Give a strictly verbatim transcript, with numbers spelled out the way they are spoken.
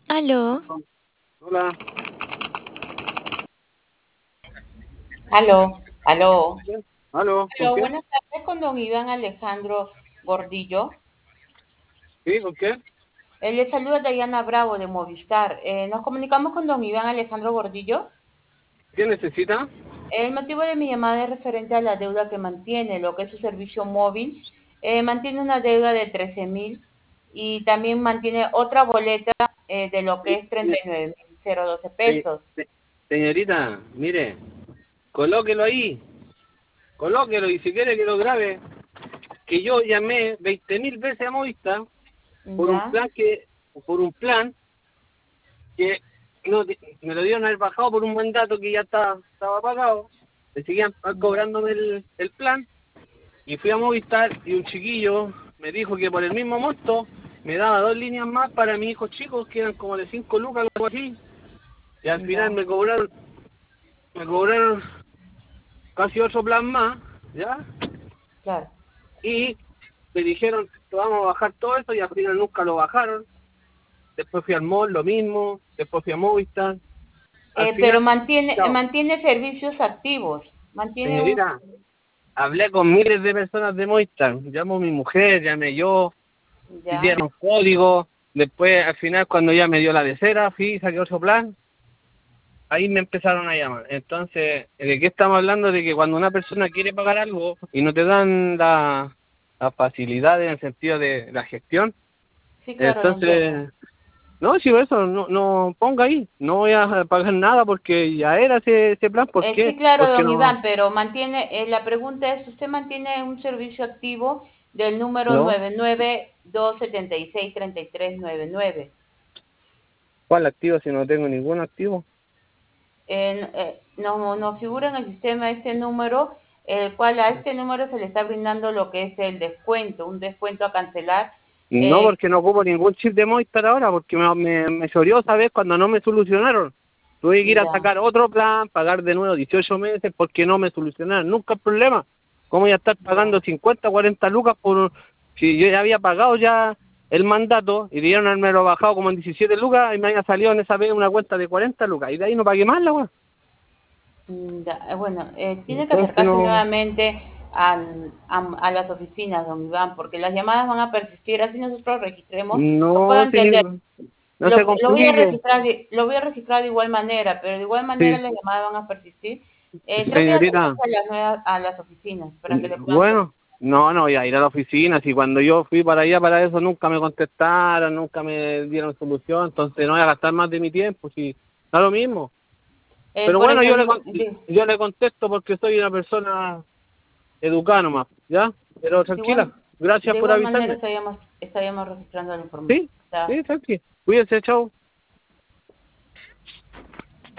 Aló. Hola. Aló, aló, ¿Quién? ¿Aló? ¿Con aló, quién? buenas tardes con don Iván Alejandro Gordillo. ¿Sí? ¿Con quién? Eh, le saluda Dayana Bravo de Movistar. Eh, nos comunicamos con don Iván Alejandro Gordillo. ¿Quién necesita? El motivo de mi llamada es referente a la deuda que mantiene, lo que es su servicio móvil. Eh, mantiene una deuda de trece mil y también mantiene otra boleta eh, de lo que Sí, es treinta sí, y nueve mil doce sí, pesos. sí. Señorita, mire, colóquelo ahí, colóquelo y si quiere que lo grabe, que yo llamé veinte mil veces a Movistar por un ¿Ya? plan que, por un plan que no, me lo dieron haber bajado por un mandato que ya estaba, estaba pagado, me seguían Ya. cobrándome el, el plan y fui a Movistar y un chiquillo me dijo que por el mismo monto me daba dos líneas más para mis hijos chicos que eran como de cinco lucas, algo así. Y al final Ya, me cobraron, me cobraron casi otro plan más, ¿ya? claro. Y me dijeron, "Te vamos a bajar todo esto", y al final nunca lo bajaron. Después fui al mall, lo mismo. Después fui a Movistar. Al Eh, pero final, mantiene, chao. mantiene servicios activos. Mantiene un... Señorita, hablé con miles de personas de Movistar. Llamó a mi mujer, llamé yo, Ya. pidieron código. Después, al final, cuando ya me dio la de cera, fui, saqué otro plan. Ahí me empezaron a llamar. Entonces, ¿de qué estamos hablando? De que cuando una persona quiere pagar algo y no te dan la, la facilidad en el sentido de la gestión, Sí, claro, lo entiendo. entonces, no, si eso, no, no ponga ahí, no voy a pagar nada porque ya era ese, ese plan. ¿Por Eh, qué? sí, claro, Porque don no, Iván, pero mantiene, eh, la pregunta es, ¿usted mantiene un servicio activo del número no, nueve nueve dos siete seis tres tres nueve nueve? ¿cuál activo si no tengo ningún activo? En, eh, no, no figura en el sistema este número, el cual a este número se le está brindando lo que es el descuento, un descuento a cancelar. No, Eh, porque no ocupo ningún chip de Movistar ahora, porque me, me, me llorió, ¿sabes? Cuando no me solucionaron. Tuve que ir a ya. sacar otro plan, pagar de nuevo dieciocho meses porque no me solucionaron. Nunca el problema. ¿Cómo voy a estar Ya. pagando cincuenta, cuarenta lucas por... Si yo ya había pagado ya el mandato y dieron haberme lo bajado como en diecisiete lucas y me había salido en esa vez una cuenta de cuarenta lucas y de ahí no pagué más la weá. Mm, ya, eh, bueno, eh, tiene que Entonces acercarse no... nuevamente al- a, a las oficinas, don Iván, porque las llamadas van a persistir, así nosotros registremos, lo puedo No, si ni- entender. no se Lo, lo voy a complique. registrar, de- lo voy a registrar de igual manera, pero de igual manera Sí, las llamadas van a persistir. Eh, trate de señorita. acercarse a las nuevas, a las oficinas para que le puedan Bueno, solucionar. no, no voy a ir a la oficina. Si cuando yo fui para allá para eso nunca me contestaron, nunca me dieron solución, entonces no voy a gastar más de mi tiempo, si da lo mismo. Eh, Pero por bueno, eso yo le digo, con- di- yo le contesto porque soy una persona educada nomás, ¿ya? Pero de igual, tranquila, gracias de por igual manera avisarme. estaríamos, estaríamos registrando la información. ¿Sí? Está Sí, tranquila. Cuídense, chao.